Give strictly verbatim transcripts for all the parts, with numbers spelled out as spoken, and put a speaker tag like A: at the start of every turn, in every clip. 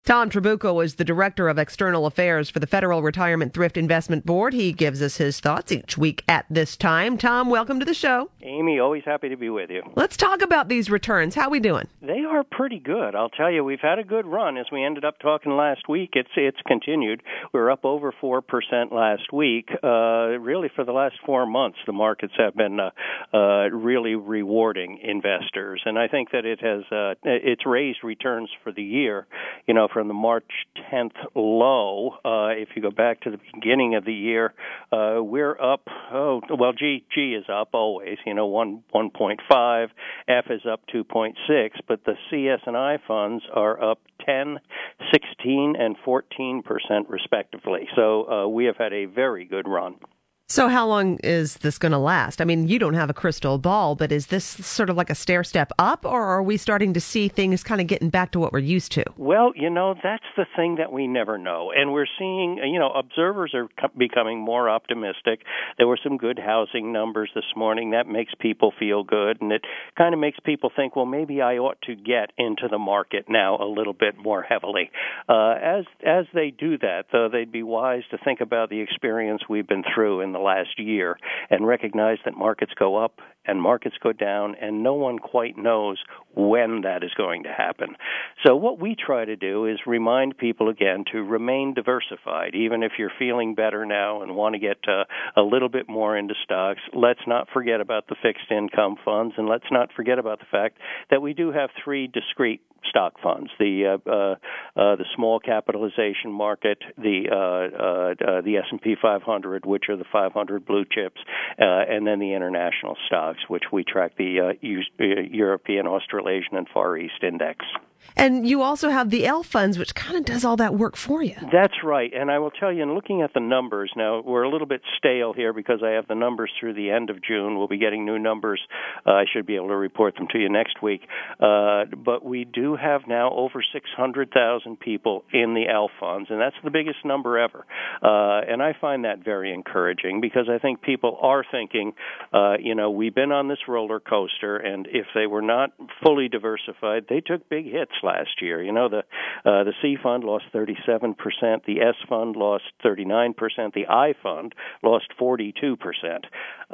A: Tom Trabucco is the Director of External Affairs for the Federal Retirement Thrift Investment Board. He gives us his thoughts each week at this time. Tom, welcome to the show.
B: Amy, always happy to be with you.
A: Let's talk about these returns. How are we doing?
B: They are pretty good. I'll tell you, we've had a good run. As we ended up talking last week, it's it's continued. We were up over four percent last week. Uh, really, for the last four months, the markets have been uh, uh, really rewarding investors. And I think that it has uh, it's raised returns for the year. You know, from the March tenth low, uh, if you go back to the beginning of the year, uh, we're up, oh, well, G, G is up always, you know, one, one point five, F is up two point six, but the C S and I funds are up ten, sixteen, and fourteen percent respectively. So uh, we have had a very good run.
A: So how long is this going to last? I mean, you don't have a crystal ball, but is this sort of like a stair step up, or are we starting to see things kind of getting back to what we're used to?
B: Well, you know, that's the thing that we never know. And we're seeing, you know, observers are becoming more optimistic. There were some good housing numbers this morning. That makes people feel good, and it kind of makes people think, well, maybe I ought to get into the market now a little bit more heavily. Uh, as as they do that, though, they'd be wise to think about the experience we've been through in the last year and recognize that markets go up and markets go down, and no one quite knows when that is going to happen. So what we try to do is remind people again to remain diversified. Even if you're feeling better now and want to get uh, a little bit more into stocks, let's not forget about the fixed income funds, and let's not forget about the fact that we do have three discrete stock funds, the uh, uh, uh, the small capitalization market, the uh, uh, uh, the S and P five hundred, which are the five hundred blue chips, uh, and then the international stocks, which we track the uh, U- European, Australasian, and Far East Index.
A: And you also have the L funds, which kind of does all that work for you.
B: That's right. And I will tell you, in looking at the numbers, now we're a little bit stale here because I have the numbers through the end of June. We'll be getting new numbers. Uh, I should be able to report them to you next week. Uh, but we do have now over six hundred thousand people in the L funds, and that's the biggest number ever. Uh, and I find that very encouraging because I think people are thinking, uh, you know, we've been on this roller coaster, and if they were not fully diversified, they took big hits last year. You know, the uh, the C fund lost thirty-seven percent, the S fund lost thirty-nine percent, the I fund lost forty-two percent.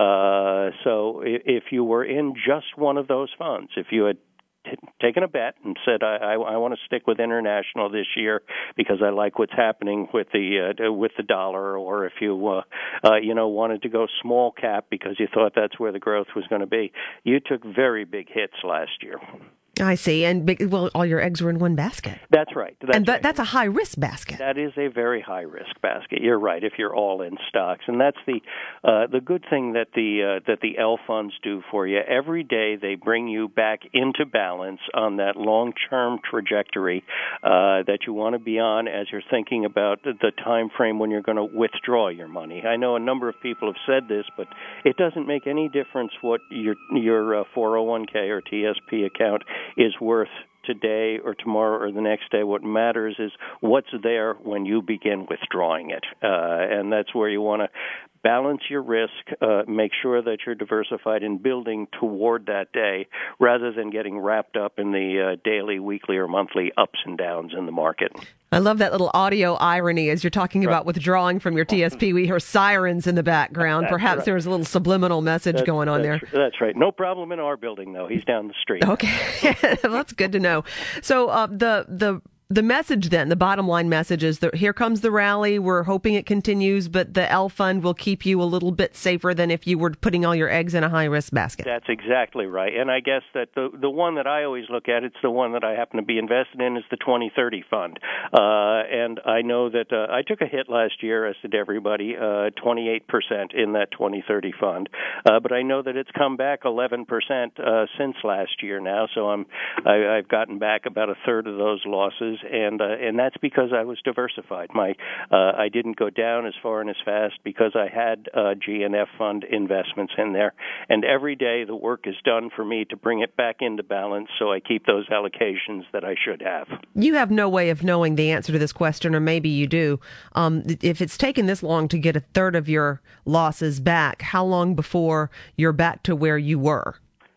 B: Uh, so if, if you were in just one of those funds, if you had t- taken a bet and said, I, I, I want to stick with international this year because I like what's happening with the uh, with the dollar, or if you uh, uh, you know wanted to go small cap because you thought that's where the growth was going to be, you took very big hits last year.
A: I see. And big, well, all your eggs were in one basket.
B: That's right. That's
A: and th-
B: right.
A: that's a high-risk basket.
B: That is a very high-risk basket. You're right, if you're all in stocks. And that's the uh, the good thing that the uh, that the L funds do for you. Every day they bring you back into balance on that long-term trajectory uh, that you want to be on as you're thinking about the time frame when you're going to withdraw your money. I know a number of people have said this, but it doesn't make any difference what your, your uh, four oh one k or T S P account is worth today or tomorrow or the next day. What matters is what's there when you begin withdrawing it. Uh, and that's where you want to balance your risk, uh, make sure that you're diversified in building toward that day rather than getting wrapped up in the uh, daily, weekly, or monthly ups and downs in the market.
A: I love that little audio irony as you're talking right. about withdrawing from your T S P. We hear sirens in the background.
B: That's
A: Perhaps
B: right.
A: there's a little subliminal message
B: that's,
A: going on
B: that's,
A: there.
B: That's right. No problem in our building, though. He's down the street.
A: Okay. Well, that's good to know. So uh, the the The message then, the bottom line message is that here comes the rally. We're hoping it continues, but the L fund will keep you a little bit safer than if you were putting all your eggs in a high-risk basket.
B: That's exactly right. And I guess that the the one that I always look at, it's the one that I happen to be invested in, is the twenty thirty fund. Uh, and I know that uh, I took a hit last year, as did everybody, uh, twenty-eight percent in that twenty thirty fund. Uh, but I know that it's come back eleven percent uh, since last year now, so I'm, I, I've gotten back about a third of those losses. And uh, and that's because I was diversified. My uh, I didn't go down as far and as fast because I had uh, G and F fund investments in there. And every day the work is done for me to bring it back into balance, so I keep those allocations that I should have.
A: You have no way of knowing the answer to this question, or maybe you do. Um, if it's taken this long to get a third of your losses back, how long before you're back to where you were?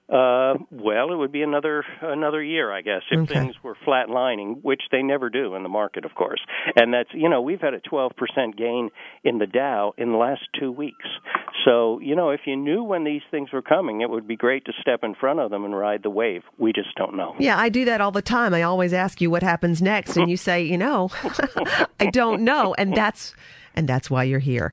B: Uh, well, it would be another another year, I guess, if
A: Okay.
B: things were flatlining, which they never do in the market, of course. And that's, you know, we've had a twelve percent gain in the Dow in the last two weeks. So, you know, if you knew when these things were coming, it would be great to step in front of them and ride the wave. We just don't know.
A: Yeah, I do that all the time. I always ask you what happens next, and you say, you know, I don't know, and that's and that's why you're here.